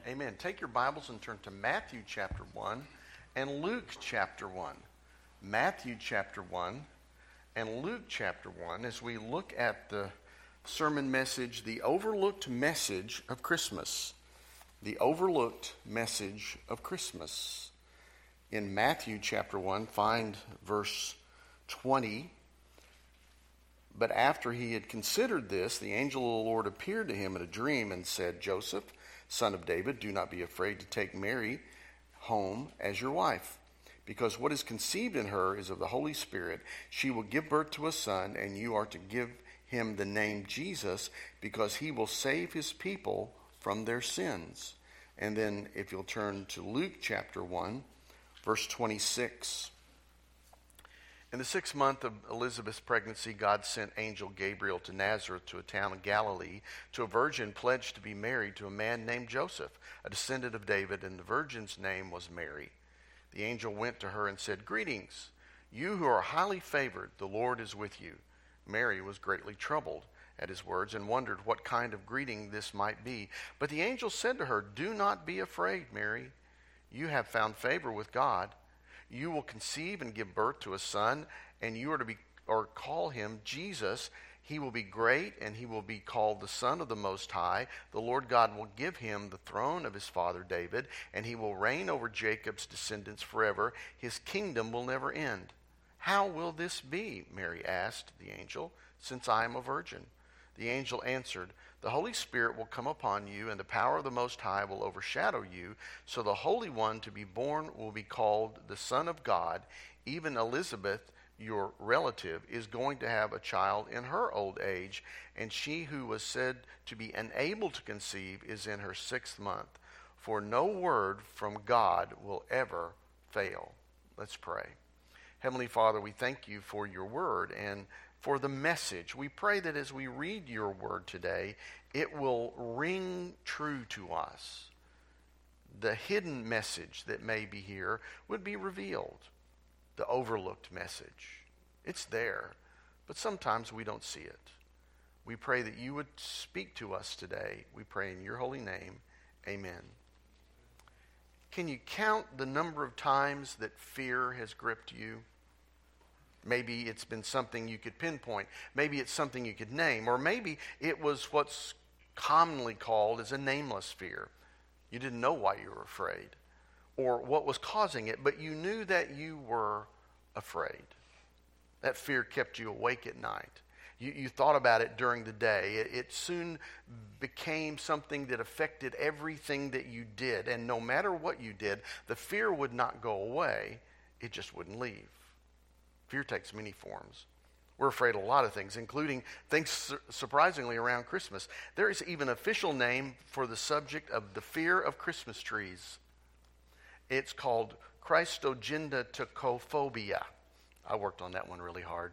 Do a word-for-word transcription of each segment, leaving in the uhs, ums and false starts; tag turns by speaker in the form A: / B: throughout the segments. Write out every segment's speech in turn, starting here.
A: Amen. Take your Bibles and turn to Matthew chapter one and Luke chapter one. Matthew chapter one and Luke chapter one as we look at the sermon message, the overlooked message of Christmas. The overlooked message of Christmas. In Matthew chapter one, find verse twenty. But after he had considered this, the angel of the Lord appeared to him in a dream and said, Joseph, son of David, do not be afraid to take Mary home as your wife, because what is conceived in her is of the Holy Spirit. She will give birth to a son, and you are to give him the name Jesus, because he will save his people from their sins. And then if you'll turn to Luke chapter one, verse twenty-six. In the sixth month of Elizabeth's pregnancy, God sent angel Gabriel to Nazareth, to a town in Galilee, to a virgin pledged to be married to a man named Joseph, a descendant of David, and the virgin's name was Mary. The angel went to her and said, Greetings, you who are highly favored, the Lord is with you. Mary was greatly troubled at his words and wondered what kind of greeting this might be. But the angel said to her, Do not be afraid, Mary. You have found favor with God. You will conceive and give birth to a son, and you are to be or call him Jesus. He will be great, and he will be called the Son of the Most High. The Lord God will give him the throne of his father David, and he will reign over Jacob's descendants forever. His kingdom will never end. How will this be? Mary asked the angel, since I am a virgin. The angel answered, The Holy Spirit will come upon you, and the power of the Most High will overshadow you. So the Holy One to be born will be called the Son of God. Even Elizabeth, your relative, is going to have a child in her old age, and she who was said to be unable to conceive is in her sixth month. For no word from God will ever fail. Let's pray. Heavenly Father, we thank you for your word and for the message. We pray that as we read your word today, it will ring true to us. The hidden message that may be here would be revealed. The overlooked message. It's there, but sometimes we don't see it. We pray that you would speak to us today. We pray in your holy name. Amen. Can you count the number of times that fear has gripped you? Maybe it's been something you could pinpoint. Maybe it's something you could name. Or maybe it was what's commonly called as a nameless fear. You didn't know why you were afraid or what was causing it, but you knew that you were afraid. That fear kept you awake at night. You, you thought about it during the day. It, it soon became something that affected everything that you did. And no matter what you did, the fear would not go away. It just wouldn't leave. Fear takes many forms. We're afraid of a lot of things, including things su- surprisingly around Christmas. There is even an official name for the subject of the fear of Christmas trees. It's called Christogenitophobia. I worked on that one really hard.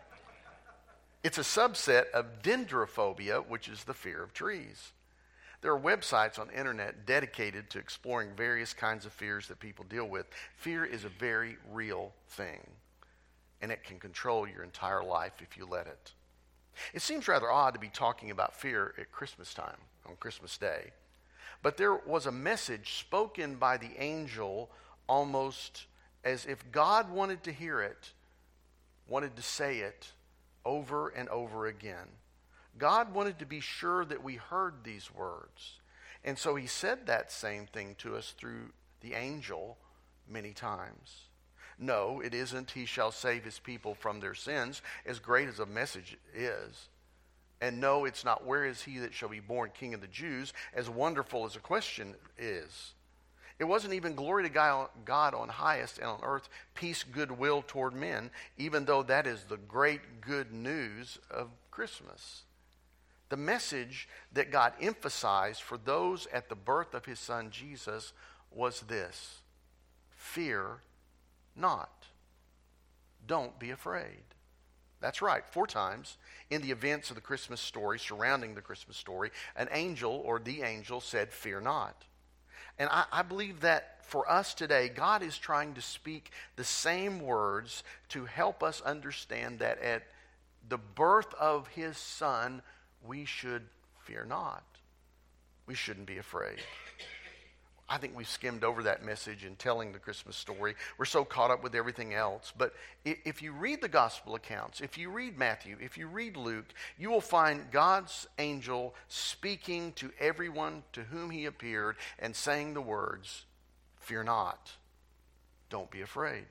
A: It's a subset of dendrophobia, which is the fear of trees. There are websites on the internet dedicated to exploring various kinds of fears that people deal with. Fear is a very real thing, and it can control your entire life if you let it. It seems rather odd to be talking about fear at Christmas time, on Christmas Day. But there was a message spoken by the angel almost as if God wanted to hear it, wanted to say it over and over again. God wanted to be sure that we heard these words. And so he said that same thing to us through the angel many times. No, it isn't, he shall save his people from their sins, as great as a message is. And no, it's not, where is he that shall be born King of the Jews, as wonderful as a question is. It wasn't even glory to God on highest, and on earth peace, goodwill toward men, even though that is the great good news of Christmas. The message that God emphasized for those at the birth of his son Jesus was this: fear not. Don't be afraid. That's right, four times in the events of the Christmas story, surrounding the Christmas story, an angel or the angel said, fear not. And I, I believe that for us today, God is trying to speak the same words to help us understand that at the birth of his son, we should fear not. We shouldn't be afraid. I think we've skimmed over that message in telling the Christmas story. We're so caught up with everything else. But if you read the gospel accounts, if you read Matthew, if you read Luke, you will find God's angel speaking to everyone to whom he appeared and saying the words, "Fear not, don't be afraid."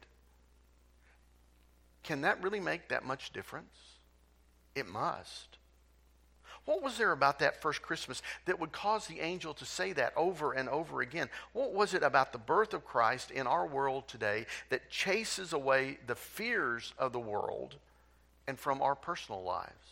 A: Can that really make that much difference? It must. What was there about that first Christmas that would cause the angel to say that over and over again? What was it about the birth of Christ in our world today that chases away the fears of the world and from our personal lives?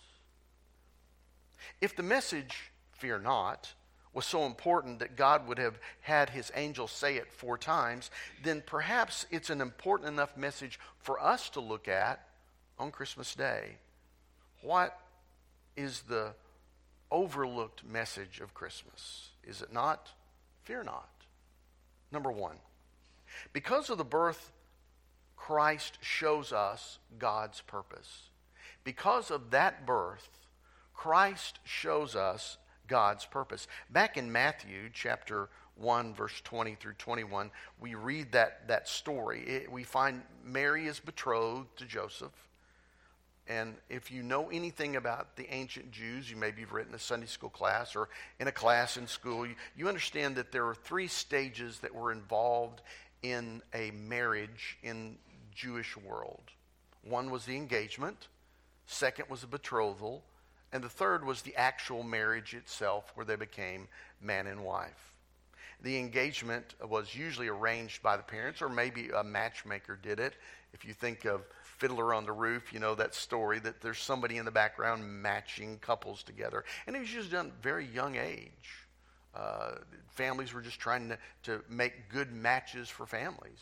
A: If the message, "Fear not," was so important that God would have had his angel say it four times, then perhaps it's an important enough message for us to look at on Christmas Day. What is the overlooked message of Christmas? Is it not? Fear not. Number one, because of the birth, Christ shows us God's purpose. Because of that birth, Christ shows us God's purpose. Back in Matthew chapter one, verse twenty through twenty-one, we read that, that story. It, we find Mary is betrothed to Joseph. And if you know anything about the ancient Jews, you maybe have written a Sunday school class or in a class in school, you, you understand that there are three stages that were involved in a marriage in Jewish world. One was the engagement, second was the betrothal, and the third was the actual marriage itself, where they became man and wife. The engagement was usually arranged by the parents, or maybe a matchmaker did it. If you think of Fiddler on the Roof, you know that story that there's somebody in the background matching couples together. And it was usually done at a very young age. Uh, families were just trying to, to make good matches for families.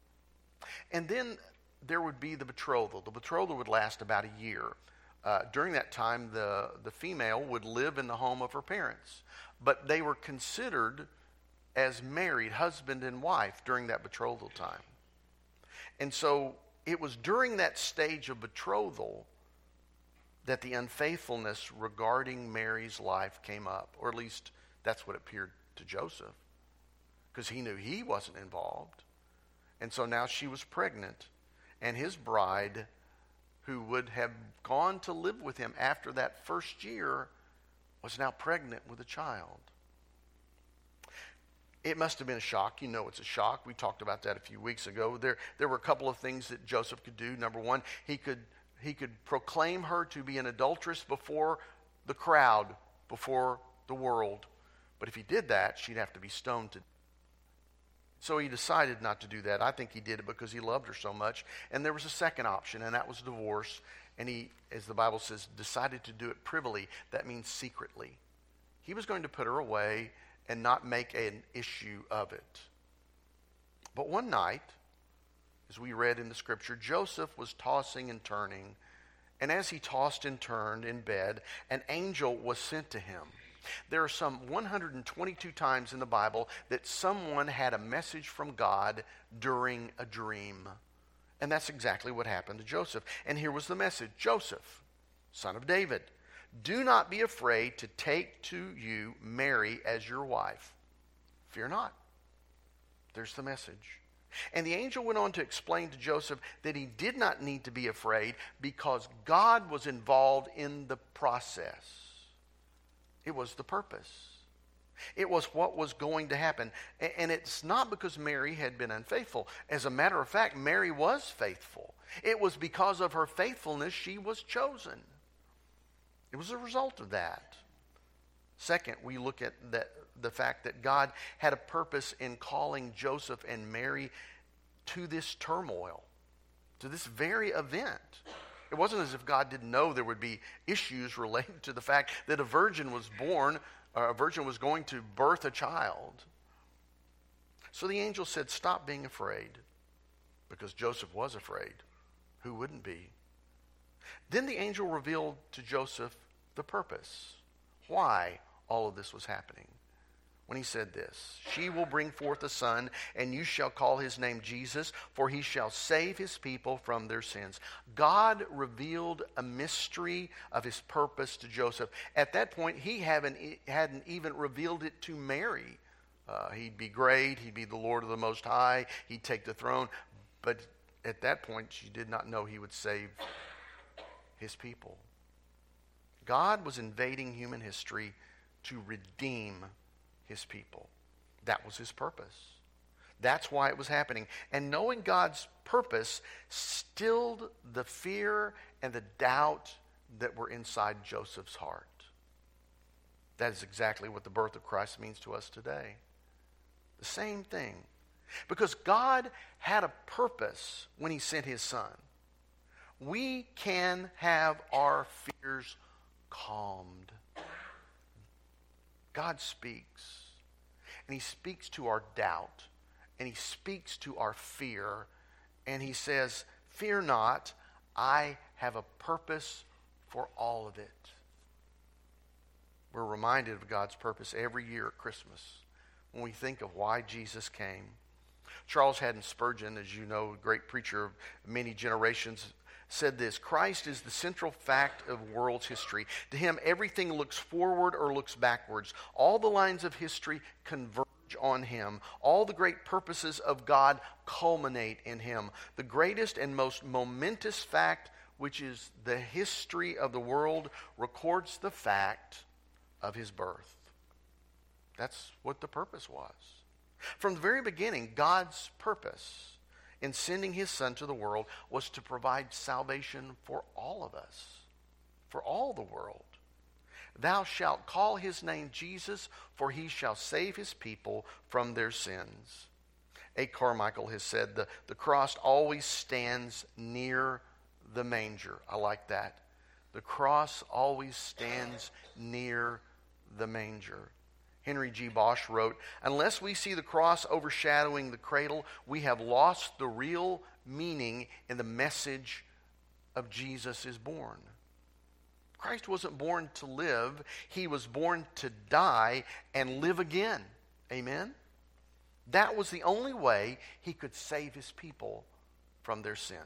A: And then there would be the betrothal. The betrothal would last about a year. Uh, during that time, the, the female would live in the home of her parents. But they were considered as married, husband and wife, during that betrothal time. And so it was during that stage of betrothal that the unfaithfulness regarding Mary's life came up, or at least that's what appeared to Joseph, because he knew he wasn't involved. And so now she was pregnant, and his bride, who would have gone to live with him after that first year, was now pregnant with a child. It must have been a shock. You know it's a shock. We talked about that a few weeks ago. There, there were a couple of things that Joseph could do. Number one, he could, he could proclaim her to be an adulteress before the crowd, before the world. But if he did that, she'd have to be stoned to death. So he decided not to do that. I think he did it because he loved her so much. And there was a second option, and that was divorce. And he, as the Bible says, decided to do it privily. That means secretly. He was going to put her away and not make an issue of it. But one night, as we read in the scripture, Joseph was tossing and turning, and as he tossed and turned in bed, an angel was sent to him. There are some one hundred twenty-two times in the Bible that someone had a message from God during a dream. And that's exactly what happened to Joseph. And here was the message: Joseph, son of David, do not be afraid to take to you Mary as your wife. Fear not. There's the message. And the angel went on to explain to Joseph that he did not need to be afraid because God was involved in the process. It was the purpose. It was what was going to happen. And it's not because Mary had been unfaithful. As a matter of fact, Mary was faithful. It was because of her faithfulness she was chosen. It was a result of that. Second, we look at that, the fact that God had a purpose in calling Joseph and Mary to this turmoil, to this very event. It wasn't as if God didn't know there would be issues related to the fact that a virgin was born, or a virgin was going to birth a child. So the angel said, stop being afraid, because Joseph was afraid. Who wouldn't be? Then the angel revealed to Joseph the purpose, why all of this was happening. When he said this, she will bring forth a son, and you shall call his name Jesus, for he shall save his people from their sins. God revealed a mystery of his purpose to Joseph. At that point, he hadn't, hadn't even revealed it to Mary Uh, he'd be great. He'd be the Lord of the Most High. He'd take the throne. But at that point, she did not know he would save his people. God was invading human history to redeem his people. That was his purpose. That's why it was happening. And knowing God's purpose stilled the fear and the doubt that were inside Joseph's heart. That is exactly what the birth of Christ means to us today. The same thing. Because God had a purpose when he sent his son. We can have our fears calmed. God speaks. And he speaks to our doubt. And he speaks to our fear. And he says, fear not, I have a purpose for all of it. We're reminded of God's purpose every year at Christmas when we think of why Jesus came. Charles Haddon Spurgeon, as you know, a great preacher of many generations, said this: Christ is the central fact of world's history. To him, everything looks forward or looks backwards. All the lines of history converge on him. All the great purposes of God culminate in him. The greatest and most momentous fact, which is the history of the world, records the fact of his birth. That's what the purpose was. From the very beginning, God's purpose in sending his son to the world was to provide salvation for all of us, for all the world. Thou shalt call his name Jesus, for he shall save his people from their sins. A. Carmichael has said, the, the cross always stands near the manger. I like that. The cross always stands near the manger. Henry G. Bosch wrote, unless we see the cross overshadowing the cradle, we have lost the real meaning in the message of Jesus is born. Christ wasn't born to live. He was born to die and live again. Amen? That was the only way he could save his people from their sins.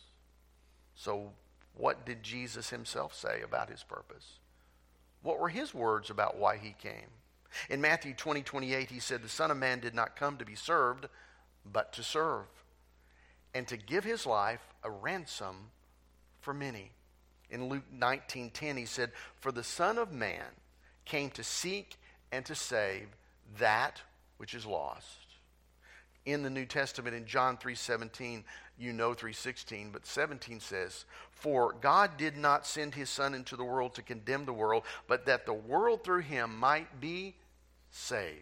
A: So what did Jesus himself say about his purpose? What were his words about why he came? In Matthew twenty, twenty-eight, he said, the Son of Man did not come to be served, but to serve, and to give his life a ransom for many. In Luke nineteen ten, he said, for the Son of Man came to seek and to save that which is lost. In the New Testament, in John three seventeen, you know three sixteen, but seventeen says, for God did not send his Son into the world to condemn the world, but that the world through him might be saved.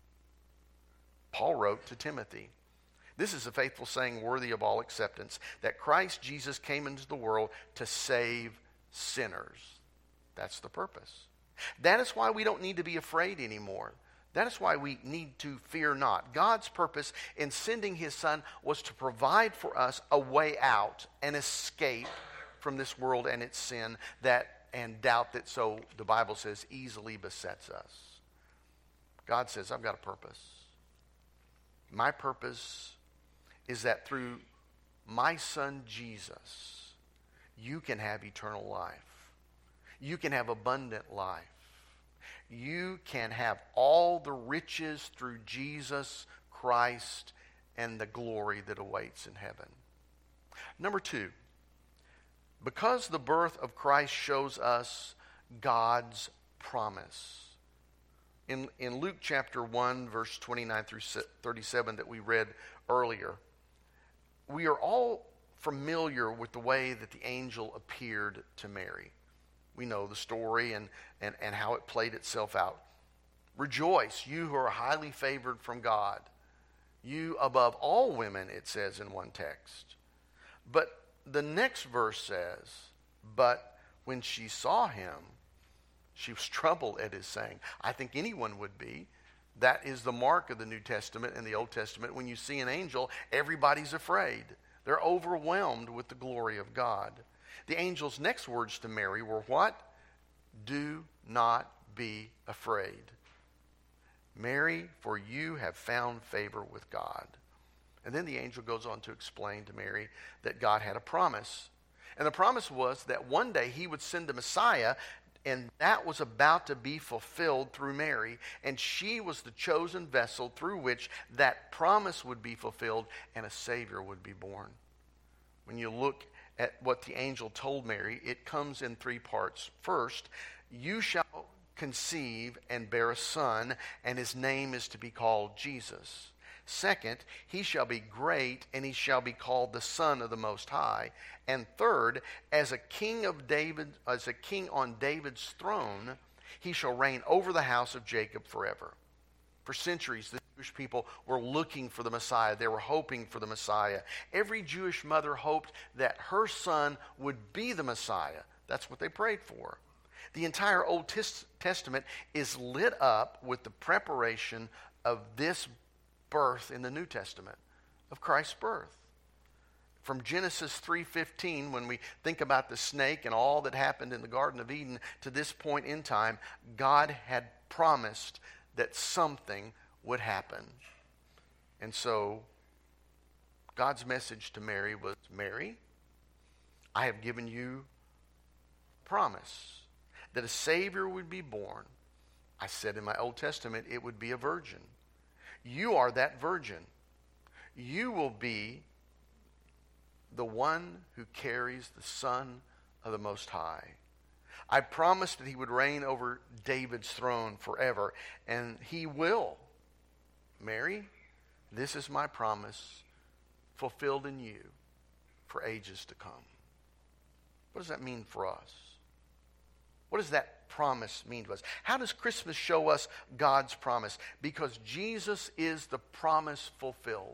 A: Paul wrote to Timothy, this is a faithful saying worthy of all acceptance, that Christ Jesus came into the world to save sinners. That's the purpose. That is why we don't need to be afraid anymore. That is why we need to fear not. God's purpose in sending his Son was to provide for us a way out, an escape from this world and its sin that and doubt that, so the Bible says, easily besets us. God says, I've got a purpose. My purpose is that through my Son Jesus, you can have eternal life. You can have abundant life. You can have all the riches through Jesus Christ and the glory that awaits in heaven. Number two, because the birth of Christ shows us God's promise. In, in Luke chapter one, verse twenty-nine through thirty-seven that we read earlier, we are all familiar with the way that the angel appeared to Mary. We know the story and, and, and how it played itself out. Rejoice, you who are highly favored from God. You above all women, it says in one text. But the next verse says, but when she saw him, she was troubled at his saying. I think anyone would be. That is the mark of the New Testament and the Old Testament. When you see an angel, everybody's afraid. They're overwhelmed with the glory of God. The angel's next words to Mary were what? Do not be afraid. Mary, for you have found favor with God. And then the angel goes on to explain to Mary that God had a promise. And the promise was that one day he would send the Messiah And that was about to be fulfilled through Mary, and she was the chosen vessel through which that promise would be fulfilled and a Savior would be born. When you look at what the angel told Mary, it comes in three parts. First, you shall conceive and bear a son, and his name is to be called Jesus. Second, he shall be great, and he shall be called the Son of the Most High. And third, as a king of David, as a king on David's throne, he shall reign over the house of Jacob forever. For centuries, the Jewish people were looking for the Messiah. They were hoping for the Messiah. Every Jewish mother hoped that her son would be the Messiah. That's what they prayed for. The entire Old Testament is lit up with the preparation of this birth in the New Testament, of Christ's birth. From Genesis three fifteen, when we think about the snake and all that happened in the Garden of Eden, to this point in time, God had promised that something would happen. And so, God's message to Mary was, Mary, I have given you a promise that a Savior would be born. I said in my Old Testament, it would be a virgin. You are that virgin. You will be the one who carries the Son of the Most High. I promised that he would reign over David's throne forever, and he will. Mary, this is my promise fulfilled in you for ages to come. What does that mean for us? What does that promise mean to us? How does Christmas show us God's promise? Because Jesus is the promise fulfilled.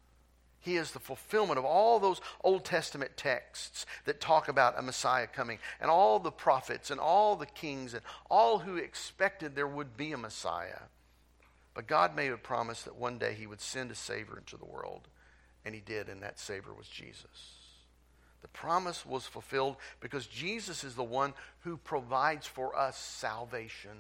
A: He is the fulfillment of all those Old Testament texts that talk about a Messiah coming, and all the prophets and all the kings and all who expected there would be a Messiah. But God made a promise that one day he would send a Savior into the world, and he did, and that Savior was Jesus. The promise was fulfilled because Jesus is the one who provides for us salvation.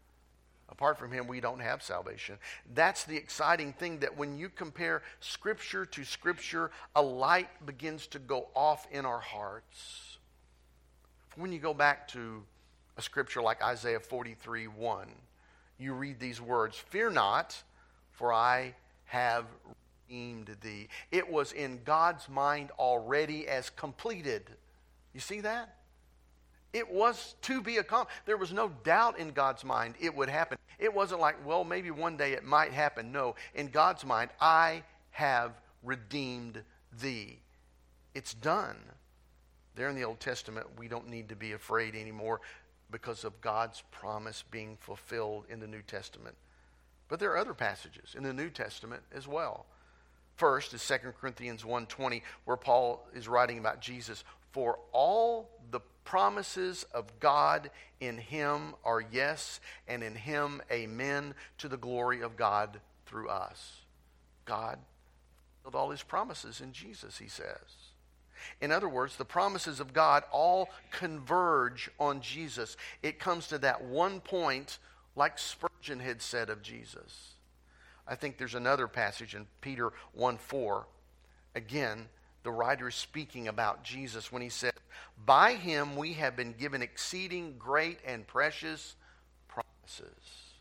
A: Apart from him, we don't have salvation. That's the exciting thing, that when you compare Scripture to Scripture, a light begins to go off in our hearts. When you go back to a Scripture like Isaiah forty-three one, you read these words, "Fear not, for I have redeemed thee." It was in God's mind already as completed. You see that? It was to be accomplished. There was no doubt in God's mind it would happen. It wasn't like, well, maybe one day it might happen. No, in God's mind, I have redeemed thee. It's done. There in the Old Testament, we don't need to be afraid anymore because of God's promise being fulfilled in the New Testament. But there are other passages in the New Testament as well. First is Second Corinthians one twenty, where Paul is writing about Jesus. For all the promises of God in him are yes, and in him amen, to the glory of God through us. God fulfilled all his promises in Jesus, he says. In other words, the promises of God all converge on Jesus. It comes to that one point, like Spurgeon had said of Jesus. I think there's another passage in Peter one four. Again, the writer is speaking about Jesus when he said, by him we have been given exceeding great and precious promises,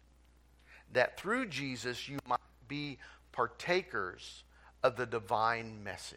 A: that through Jesus you might be partakers of the divine message.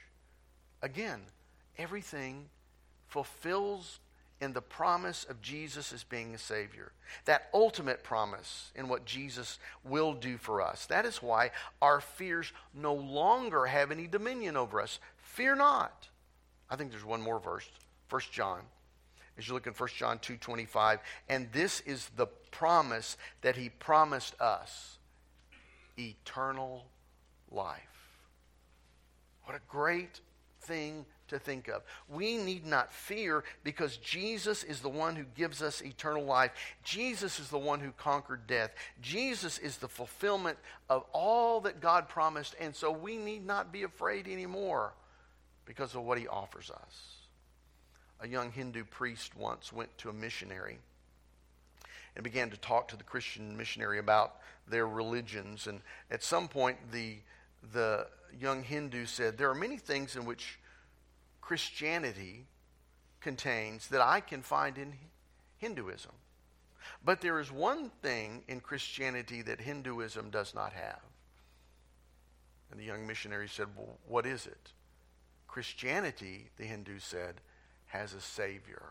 A: Again, everything fulfills in the promise of Jesus as being a Savior. That ultimate promise in what Jesus will do for us. That is why our fears no longer have any dominion over us. Fear not. I think there's one more verse. First John. As you look in First John two twenty-five. And this is the promise that he promised us. Eternal life. What a great thing to think of. We need not fear because Jesus is the one who gives us eternal life. Jesus is the one who conquered death. Jesus is the fulfillment of all that God promised, and so we need not be afraid anymore because of what he offers us. A young Hindu priest once went to a missionary and began to talk to the Christian missionary about their religions, and at some point the the young Hindu said, there are many things in which Christianity contains that I can find in Hinduism. But there is one thing in Christianity that Hinduism does not have. And the young missionary said, well, what is it? Christianity, the Hindu said, has a Savior.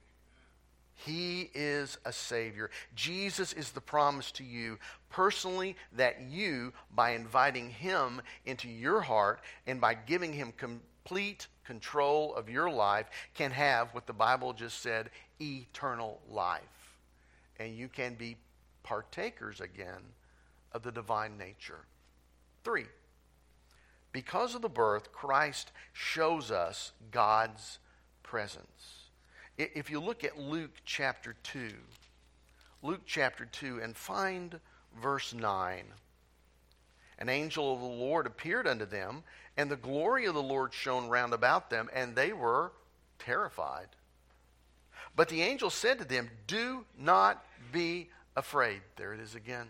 A: He is a Savior. Jesus is the promise to you personally that you, by inviting Him into your heart and by giving Him complete control of your life, can have what the Bible just said, eternal life. And you can be partakers again of the divine nature. Three, because of the birth, Christ shows us God's presence. If you look at Luke chapter two, Luke chapter two, and find verse nine. An angel of the Lord appeared unto them, and the glory of the Lord shone round about them, and they were terrified. But the angel said to them, do not be afraid. There it is again.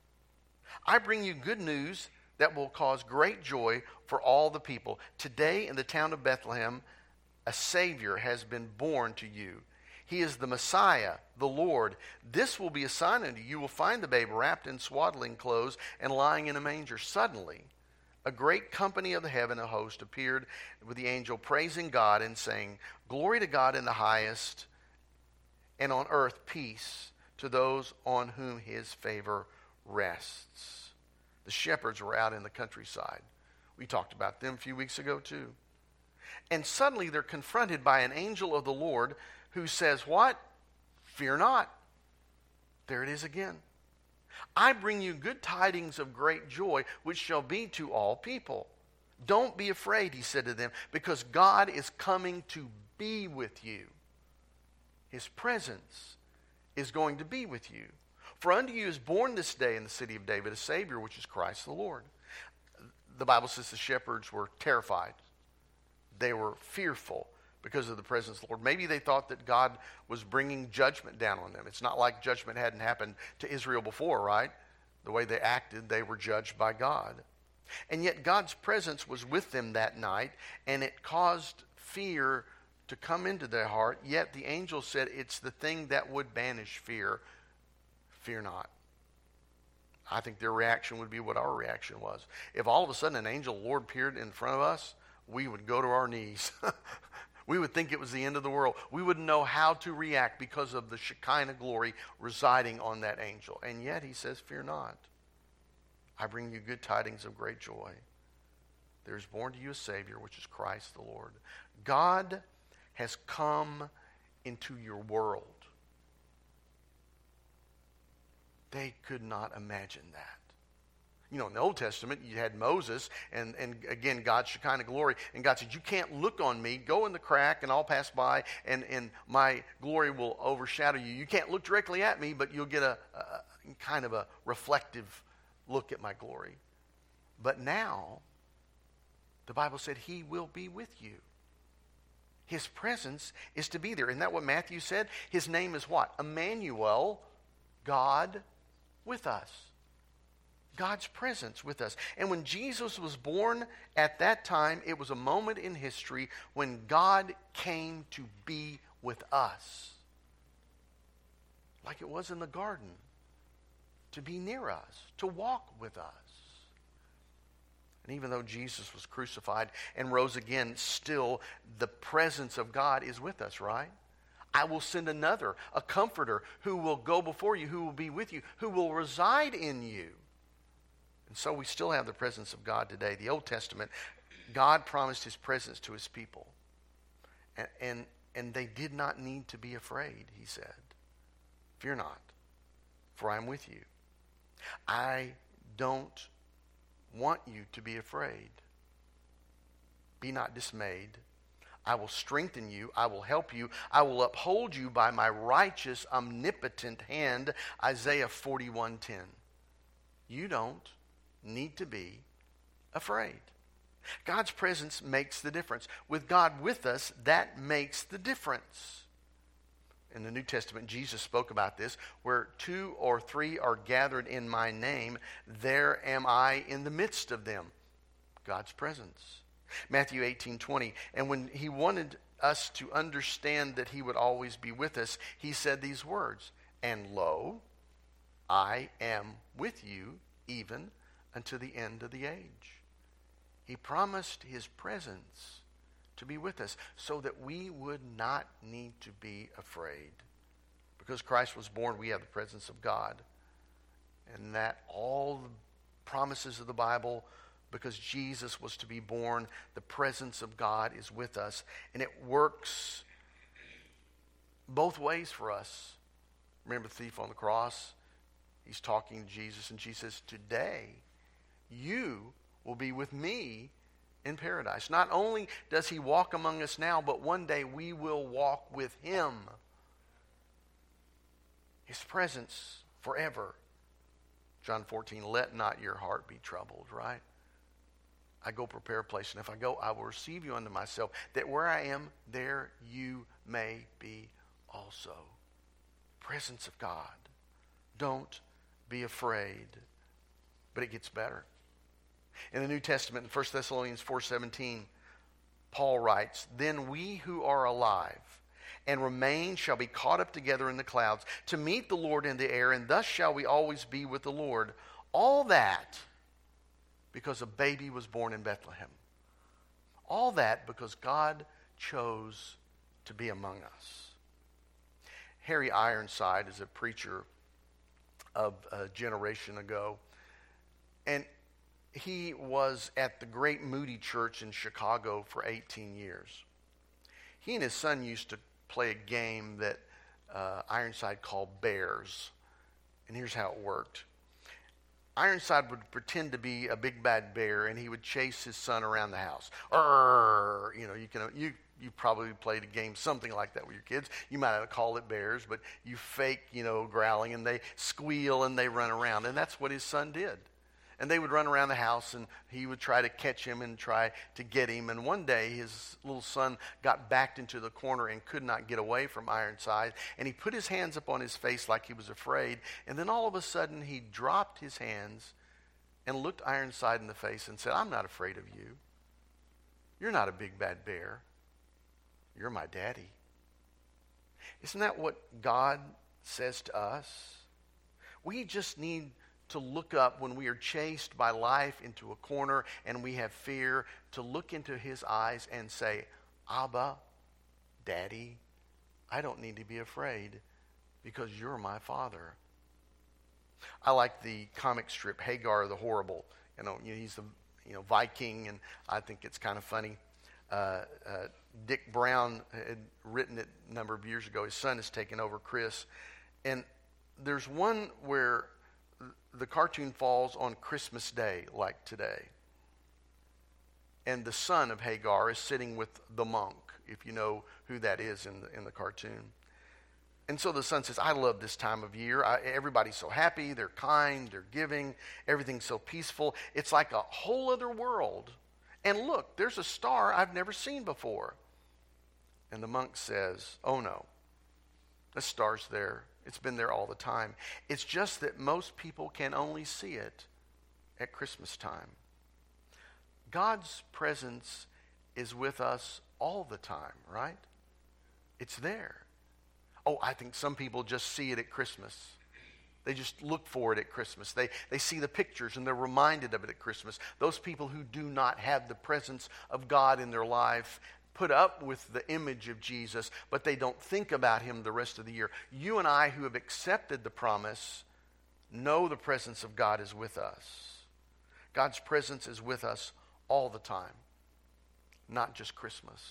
A: I bring you good news that will cause great joy for all the people. Today in the town of Bethlehem, a Savior has been born to you. He is the Messiah, the Lord. This will be a sign unto you. You will find the babe wrapped in swaddling clothes and lying in a manger. Suddenly, a great company of the heaven and host appeared with the angel, praising God and saying, glory to God in the highest, and on earth peace to those on whom His favor rests. The shepherds were out in the countryside. We talked about them a few weeks ago too. And suddenly they're confronted by an angel of the Lord who says, what? Fear not. There it is again. I bring you good tidings of great joy, which shall be to all people. Don't be afraid, he said to them, because God is coming to be with you. His presence is going to be with you. For unto you is born this day in the city of David a Savior, which is Christ the Lord. The Bible says the shepherds were terrified. They were fearful because of the presence of the Lord. Maybe they thought that God was bringing judgment down on them. It's not like judgment hadn't happened to Israel before, right? The way they acted, they were judged by God. And yet God's presence was with them that night, and it caused fear to come into their heart. Yet the angel said it's the thing that would banish fear. Fear not. I think their reaction would be what our reaction was. If all of a sudden an angel of the Lord appeared in front of us, we would go to our knees. We would think it was the end of the world. We wouldn't know how to react because of the Shekinah glory residing on that angel. And yet he says, fear not. I bring you good tidings of great joy. There is born to you a Savior, which is Christ the Lord. God has come into your world. They could not imagine that. You know, in the Old Testament, you had Moses, and, and again, God's Shekinah glory. And God said, you can't look on me. Go in the crack, and I'll pass by, and, and my glory will overshadow you. You can't look directly at me, but you'll get a, a kind of a reflective look at my glory. But now, the Bible said He will be with you. His presence is to be there. Isn't that what Matthew said? His name is what? Emmanuel, God with us. God's presence with us. And when Jesus was born at that time, it was a moment in history when God came to be with us. Like it was in the garden. To be near us. To walk with us. And even though Jesus was crucified and rose again, still the presence of God is with us, right? I will send another, a comforter, who will go before you, who will be with you, who will reside in you. And so we still have the presence of God today. The Old Testament, God promised His presence to His people. And, and, and they did not need to be afraid, He said. Fear not, for I am with you. I don't want you to be afraid. Be not dismayed. I will strengthen you. I will help you. I will uphold you by my righteous, omnipotent hand. Isaiah forty-one ten. You don't need to be afraid. God's presence makes the difference. With God with us, that makes the difference. In the New Testament, Jesus spoke about this, where two or three are gathered in my name, there am I in the midst of them. God's presence. Matthew eighteen twenty. And when he wanted us to understand that he would always be with us, he said these words, "And lo, I am with you even unto the end of the age." He promised his presence to be with us so that we would not need to be afraid. Because Christ was born, we have the presence of God. And that all the promises of the Bible, because Jesus was to be born, the presence of God is with us. And it works both ways for us. Remember the thief on the cross? He's talking to Jesus, and Jesus says, "Today you will be with me in paradise." Not only does he walk among us now, but one day we will walk with him. His presence forever. John fourteen, "Let not your heart be troubled," right? I go prepare a place, and if I go, I will receive you unto myself, that where I am, there you may be also. Presence of God. Don't be afraid. But it gets better. In the New Testament, in First Thessalonians four seventeen, Paul writes, "Then we who are alive and remain shall be caught up together in the clouds to meet the Lord in the air, and thus shall we always be with the Lord." All that because a baby was born in Bethlehem. All that because God chose to be among us. Harry Ironside is a preacher of a generation ago, and he was at the Great Moody Church in Chicago for eighteen years. He and his son used to play a game that uh, Ironside called Bears. And here's how it worked. Ironside would pretend to be a big bad bear, and he would chase his son around the house. Arr! You know, you can you you probably played a game something like that with your kids. You might have called it Bears, but you fake, you know, growling, and they squeal and they run around. And that's what his son did. And they would run around the house, and he would try to catch him and try to get him. And one day, his little son got backed into the corner and could not get away from Ironside. And he put his hands up on his face like he was afraid. And then all of a sudden, he dropped his hands and looked Ironside in the face and said, "I'm not afraid of you. You're not a big bad bear. You're my daddy." Isn't that what God says to us? We just need to look up when we are chased by life into a corner and we have fear, to look into his eyes and say, "Abba, Daddy, I don't need to be afraid because you're my father." I like the comic strip Hagar the Horrible. You know, he's the you know Viking, and I think it's kind of funny. Uh, uh, Dick Brown had written it a number of years ago. His son has taken over, Chris. And there's one where the cartoon falls on Christmas Day, like today. And the son of Hagar is sitting with the monk, if you know who that is in the, in the cartoon. And so the son says, "I love this time of year. I, everybody's so happy. They're kind. They're giving. Everything's so peaceful. It's like a whole other world. And look, there's a star I've never seen before." And the monk says, "Oh no, the star's there. It's been there all the time. It's just that most people can only see it at Christmas time." God's presence is with us all the time, right? It's there. Oh, I think some people just see it at Christmas. They just look for it at Christmas. They, they see the pictures and they're reminded of it at Christmas. Those people who do not have the presence of God in their life put up with the image of Jesus, but they don't think about him the rest of the year. You and I, who have accepted the promise, know the presence of God is with us. God's presence is with us all the time, not just Christmas.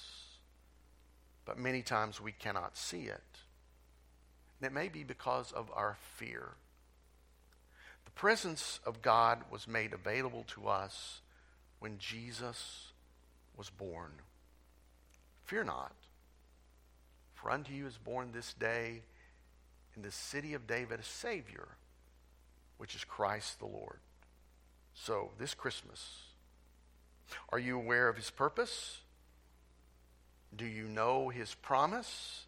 A: But many times we cannot see it. And it may be because of our fear. The presence of God was made available to us when Jesus was born. Fear not, for unto you is born this day in the city of David a Savior, which is Christ the Lord. So, this Christmas, are you aware of his purpose? Do you know his promise?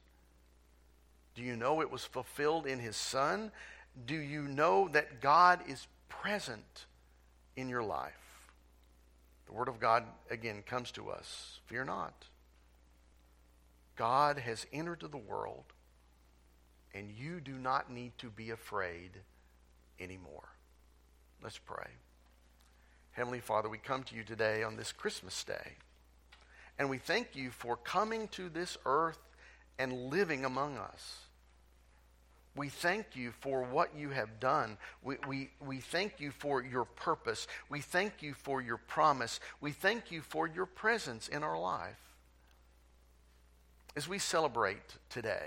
A: Do you know it was fulfilled in his Son? Do you know that God is present in your life? The Word of God, again, comes to us. Fear not. God has entered the world, and you do not need to be afraid anymore. Let's pray. Heavenly Father, we come to you today on this Christmas day, and we thank you for coming to this earth and living among us. We thank you for what you have done. We, we, we thank you for your purpose. We thank you for your promise. We thank you for your presence in our life. As we celebrate today,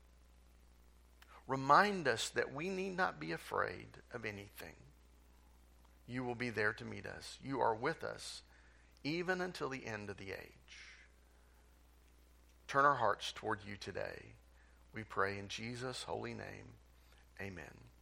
A: remind us that we need not be afraid of anything. You will be there to meet us. You are with us even until the end of the age. Turn our hearts toward you today. We pray in Jesus' holy name. Amen.